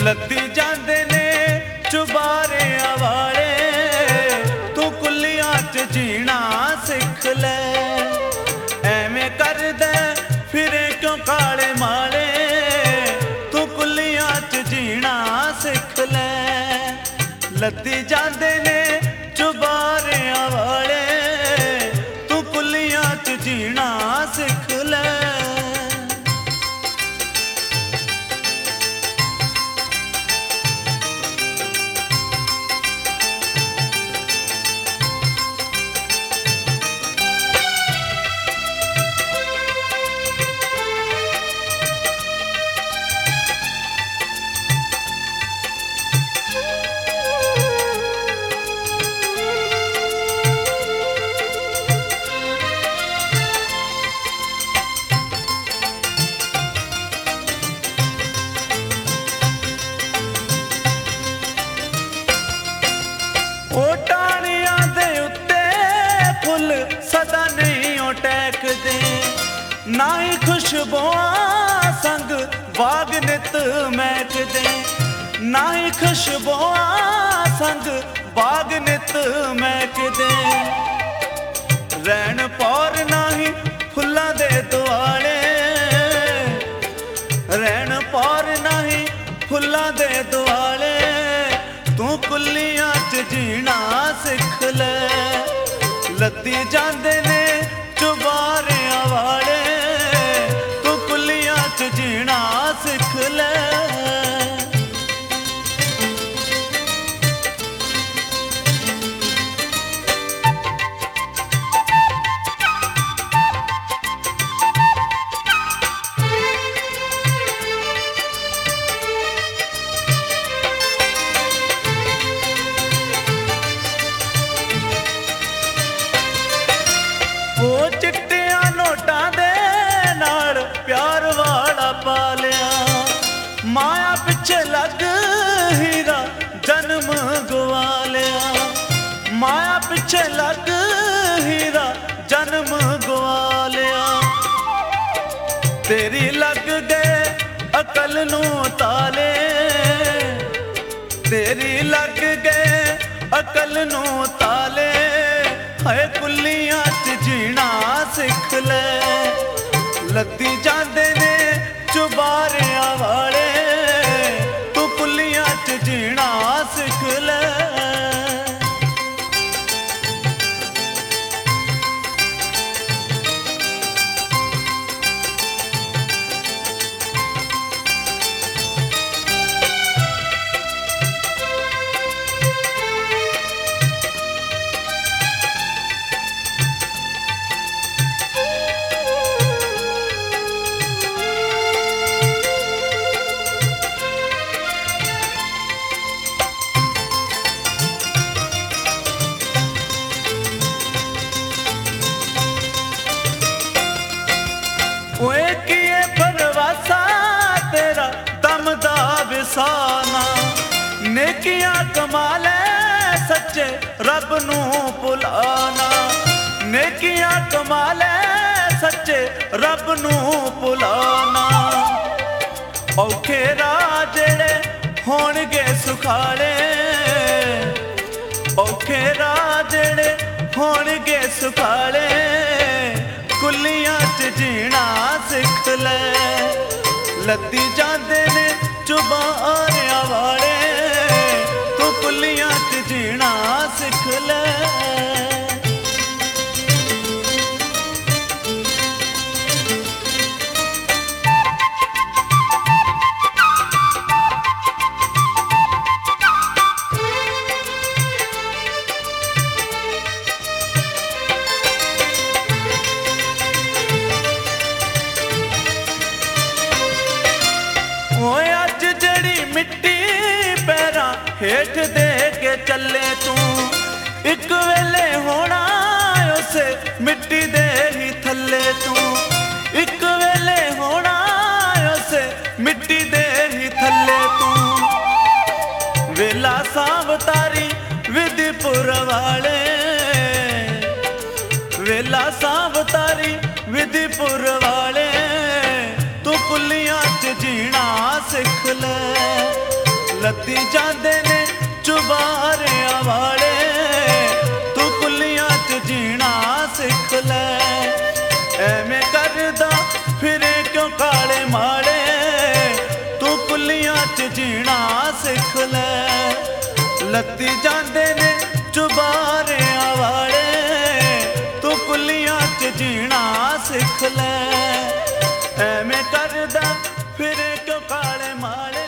ਲੱਦੀ ਜਾਂਦੇ ਨੇ ਚੁਬਾਰਿਆਂ ਵਾਲੇ, ਤੂੰ ਕੁੱਲੀਆਂ 'ਚ ਜੀਣਾ ਸਿੱਖ ਲੈ। ਐਵੇਂ ਕਰਦਾ ਫਿਰੇ ਕਿਉਂ ਕਾਲੇ ਮਾਲੇ, ਤੂੰ ਕੁੱਲੀਆਂ 'ਚ ਜੀਣਾ ਸਿੱਖ ਲੈ। ਲੱਦੀ ਜਾਂਦੇ ਨੇ ਚੁਬਾਰਿਆਂ ਵਾਲੇ, ਤੂੰ ਕੁੱਲੀਆਂ 'ਚ ਜੀਣਾ ਸਿੱਖ ਲੈ। ਉਹ ਟਾਹਣੀਆਂ ਦੇ ਉੱਤੇ ਫੁੱਲ ਸਦਾ ਨਹੀਂ ਉਹ ਟਹਿਕਦੇ, ਨਾ ਹੀ ਖੁਸ਼ਬੂਆਂ ਸੰਗ ਬਾਗ ਨਿਤ ਮਹਿਕਦੇ, ਨਾ ਹੀ ਖੁਸ਼ਬੂਆਂ ਸੰਗ ਬਾਗ ਨਿਤ ਮਹਿਕਦੇ। ਰਹਿਣ ਪੌਰ ਨਹੀਂ ਫੁੱਲਾਂ ਦੇ ਦੁਆਲੇ, ਰਹਿਣ ਪੌਰ ਨਹੀਂ ਫੁੱਲਾਂ ਦੇ ਦੁਆਲੇ, ਤੂੰ ਕੁੱਲੀਆਂ 'ਚ ਜੀਣਾ ਸਿੱਖ ਲੈ। ਲੱਦੀ ਜਾਂਦੇ ਨੇ ਚੁਬਾਰਿਆਂ ਵਾਲੇ, ਤੂੰ ਕੁੱਲੀਆਂ 'ਚ ਜੀਣਾ ਸਿੱਖ ਲੈ। ਉਹ ਚਿੱਟਿਆਂ ਨੋਟਾਂ ਦੇ ਨਾਲ ਪਿਆਰ ਵਾਲਾ ਪਾ ਲਿਆ, ਮਾਇਆ ਪਿੱਛੇ ਲੱਗ ਹੀਰਾ ਜਨਮ ਗਵਾ ਲਿਆ, ਮਾਇਆ ਪਿੱਛੇ ਲੱਗ ਹੀਰਾ ਜਨਮ ਗਵਾ ਲਿਆ। ਤੇਰੀ ਲੱਗ ਗਏ ਅਕਲ ਨੂੰ ਤਾਲੇ, ਤੇਰੀ ਲੱਗ ਗਏ ਅਕਲ ਨੂੰ ਤਾਲੇ, ਹਾਏ ਕੁੱਲੀਆਂ 'ਚ ਜੀਣਾ ਸਿੱਖ ਲੈ। ਲੱਦੀ ਜਾਂਦੇ ਨੇ ਚੁਬਾਰਿਆਂ ਵਾਲੇ, ਤੂੰ ਕੁੱਲੀਆਂ 'ਚ ਜੀਣਾ ਸਿੱਖ ਲੈ। ਓਏ ਕੀਏ ਪਰਵਾਸਾ ਤੇਰਾ ਦਮ ਦਾ ਵਿਸਾਨਾ, ਨੇਕੀਆਂ ਕਮਾ ਲੈ ਸੱਚੇ ਰੱਬ ਨੂੰ ਭੁਲਾਣਾ, ਨੇਕੀਆਂ ਕਮਾ ਲੈ ਸੱਚੇ ਰੱਬ ਨੂੰ ਭੁਲਾਣਾ। ਔਖੇ ਰਾਹ ਜਿਹੜੇ ਹੋਣਗੇ ਸੁਖਾਲੇ, ਔਖੇ ਰਾਹ ਜਿਹੜੇ ਹੋਣਗੇ ਸੁਖਾਲੇ, ਕੁੱਲੀਆਂ 'ਚ ਜੀਣਾ ਸਿੱਖ ਲੈ। ਲੱਦੀ ਜਾਂਦੇ ਨੇ ਚੁਬਾਰਿਆਂ ਵਾਲੇ, ਤੂੰ ਕੁੱਲੀਆਂ 'ਚ ਜੀਣਾ ਸਿੱਖ ਲੈ। ਓਏ ਅੱਜ ਜਿਹੜੀ ਮਿੱਟੀ ਪੈਰਾਂ ਹੇਠ ਦੇ ਕੇ ਚੱਲੇ ਤੂੰ, ਇੱਕ ਵੇਲੇ ਹੋਣਾ ਉਸੇ ਮਿੱਟੀ ਦੇ ਹੀ ਥੱਲੇ ਤੂੰ, ਇੱਕ ਵੇਲੇ ਹੋਣਾ ਉਸੇ ਮਿੱਟੀ ਦੇ ਹੀ ਥੱਲੇ ਤੂੰ। ਵੇਲਾ ਸਾਂਵਤਾਰੀ ਵਿਧੀਪੁਰ ਵਾਲੇ, ਵੇਲਾ ਸਾਂਵਤਾਰੀ ਵਿਧੀਪੁਰ ਵਾਲੇ, ਤੂੰ ਕੁੱਲੀਆਂ 'ਚ ਜੀਣਾ ਸਿੱਖ ਲੈ। ਲੱਤੀ ਜਾਂਦੇ ਨੇ ਚੁਬਾਰਿਆਂ ਵਾਲੇ, ਤੂੰ ਕੁੱਲੀਆਂ 'ਚ ਜੀਣਾ ਸਿੱਖ ਲੈ। ਐਵੇਂ ਕਰਦਾ ਫਿਰੇ ਕਿਉਂ ਕਾਲੇ ਮਾਲੇ, ਤੂੰ ਕੁੱਲੀਆਂ 'ਚ ਜੀਣਾ ਸਿੱਖ ਲੈ। ਲੱਤੀ ਜਾਂਦੇ ਨੇ ਚੁਬਾਰਿਆਂ ਵਾਲੇ, ਤੂੰ ਕੁੱਲੀਆਂ 'ਚ ਜੀਣਾ ਸਿੱਖ ਲੈ। ਐਵੇਂ ਕਰਦਾ ਫਿਰੇ ਕਿਉਂ ਕਾਲੇ ਮਾਲੇ।